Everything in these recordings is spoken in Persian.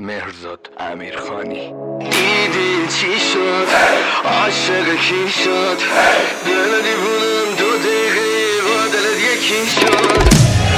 مهرزاد امیرخانی. دیدی چی شد؟ عاشق کی شد؟ دل دیوونم 2 دقیقه با دلت یکی شد.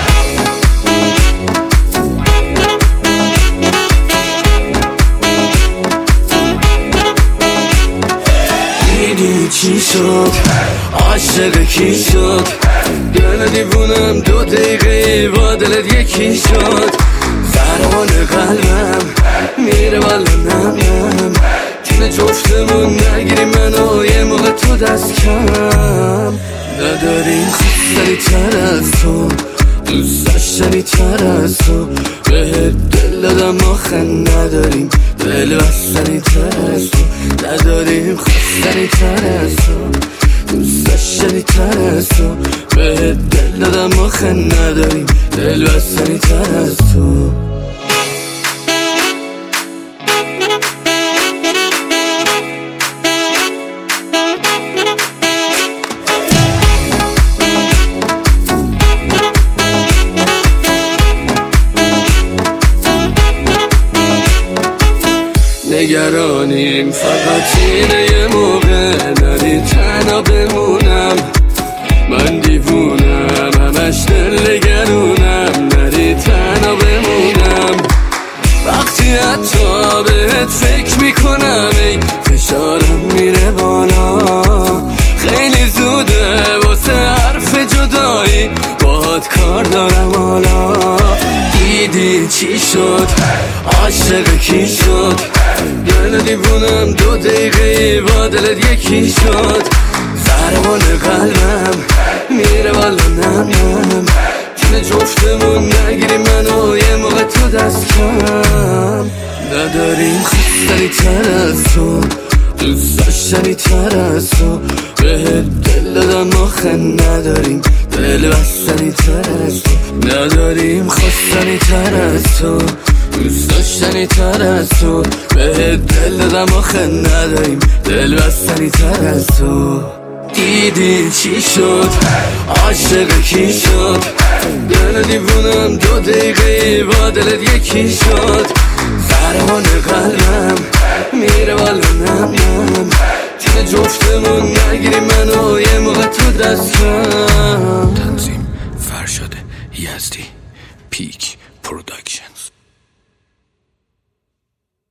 دیدی چی شد؟ عاشق کی شد؟ دل دیوونم 2 دقیقه با دلت یکی شد. ضربان قلبم میره والا نمیم، جون جفتمون نگیری منو یه موقع تو دست کم. نداریم خوشتری تر از تو، دوست داشتنی تر از تو، بهت دل دادم آخه نداریم دل بستنی تر از تو. نداریم خوشتری تر از تو، دوست داشتنی تر از تو، بهت دل دادم آخه نداریم دل بستنی تر از تو. نگرانیم فقط اینه یه موقع نری تنها بمونم. من دیوونم همش دل نگرونم، نری تنها بمونم. وقتی حتی بهت فکر میکنم ای فشارم میره بالا. خیلی زوده واسه حرف جدایی، باهات کار دارم حالا. دیدی چی شد؟ عاشق کی شد؟ دل دیوونم 2 دقیقه با دلت یکی شد. ضربان قلبم میره والا نمیم، جون جفتمون نگیری منو یه موقع تو دست کم. نداریم خوشتری تر از تو، دوست داشتنی تر از تو، بهت دل دادم آخه نداریم دل بستنی تر از تو. نداریم خوشتری تر از تو، دوست داشتنی تر از تو، بهت دل دادم آخه نداریم دل بستنی تر از تو. دیدی چی شد؟ عاشق کی شد؟ دل دیوونم 2 دقیقه با دلت یکی شد. ضربان قلبم میره والا نمیم، جون جفتمون نگیری منو یه موقع تو دست کم. تنظیم فرشاد یزدی پیک.